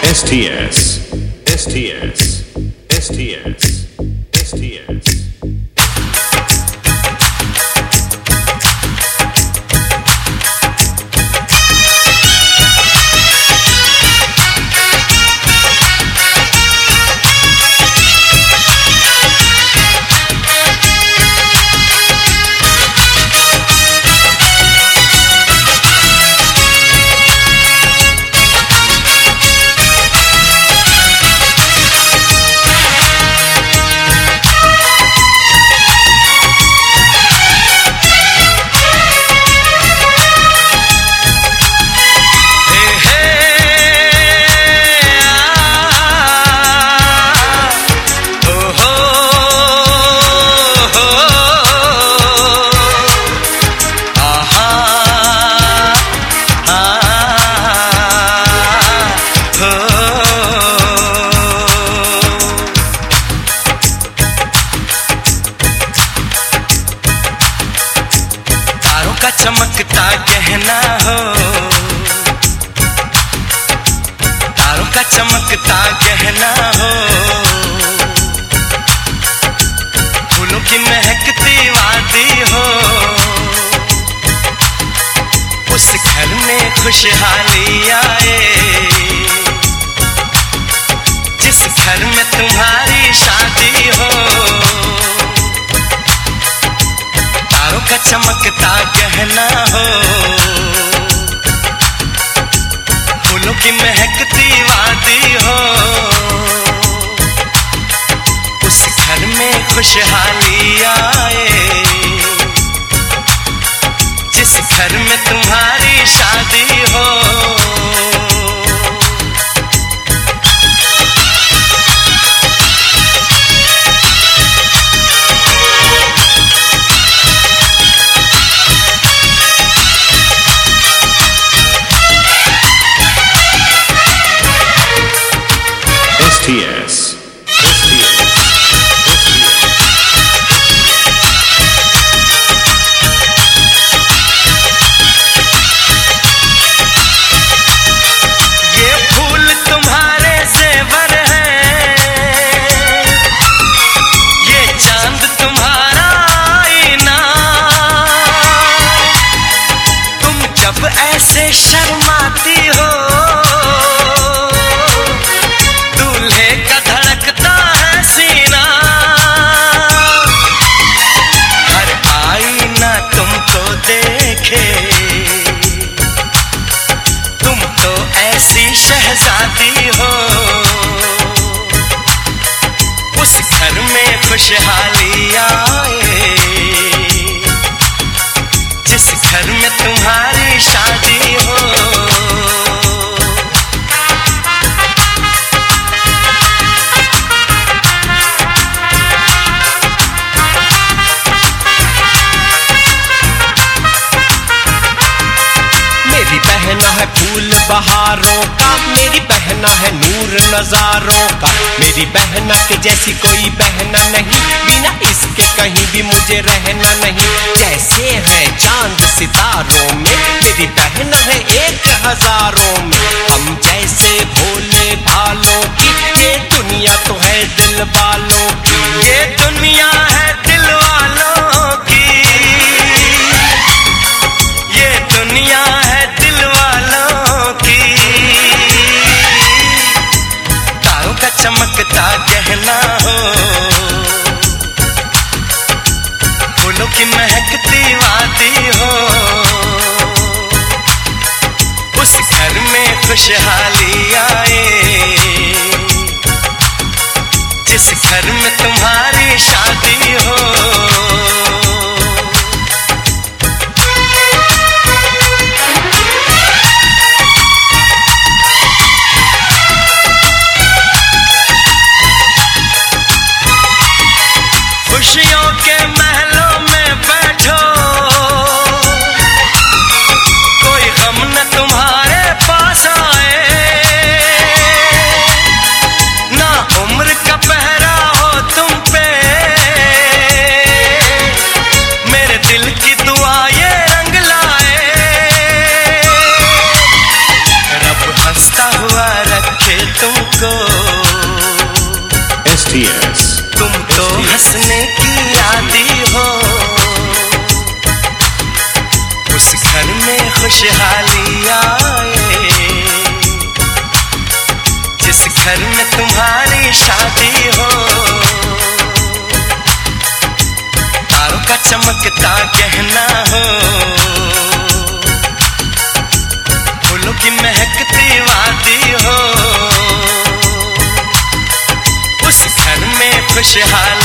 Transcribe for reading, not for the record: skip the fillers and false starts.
STS, STS, STS, STS. चमकता गहना हो, तारों का चमकता गहना हो, फूलों की महकती वादी हो, उस घर में खुशहाली आए जिस घर में तुम्हारी शादी हो। तारों का चमकता गहना हो, फूलों की महकती वादी हो, उस घर में खुशहाली आए जिस घर में तुम्हारी शादी हो। STS, STS, ये फूल तुम्हारे ज़ेवर हैं, ये चांद तुम्हारा आईना, तुम जब ऐसे शर्माती हो तुम तो ऐसी शहजादी हो, उस घर में खुशहाली आए जिस घर में तुम्हारी शादी हो। मेरी बहना है फूल बहारों का, मेरी बहना है नूर नजारों का, मेरी बहना के जैसी कोई बहना नहीं, बिना इसके कहीं भी मुझे रहना नहीं। जैसे है चांद सितारों में, मेरी बहना है 1000 में, हम जैसे भोले भालों की ये दुनिया तो है दिल वालों की, ये दुनिया है दिल वालों की, ये दुनिया है दिल वालों की। तारों का चमकता गहना हो, फूलों की महकती वादी हो, उस घर में खुशहाली आए जिस घर में तुम्हारी शादी हो। खुशियों के महलों में बैठो, कोई गम न तुम्हारे पास आए, ना उम्र का पहरा हो तुम पे, STS. तुम तो हंसने की आदी हो, उस घर में खुशहाली आए, जिस घर में तुम्हारी शादी हो। तारों का चमकता गहना हो, फूलों की महकती वादी हो, उस घर में खुशहाल